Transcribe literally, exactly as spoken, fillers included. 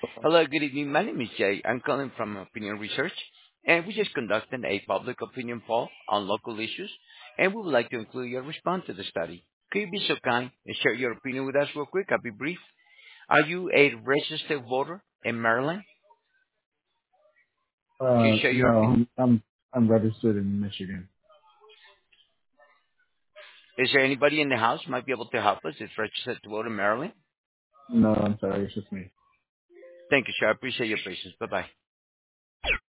Hello, good evening. My name is Jay. I'm calling from Opinion Research, and we just conducted a public opinion poll on local issues, and we would like to include your response to the study. Could you be so kind and share your opinion with us real quick? I'll be brief. Are you a registered voter in Maryland? Can you Uh, share no, your opinion? I'm I'm I'm registered in Michigan. Is there anybody in the house who might be able to help us that's registered to vote in Maryland? No, I'm sorry, it's just me. Thank you, sir. I appreciate your patience. Bye-bye.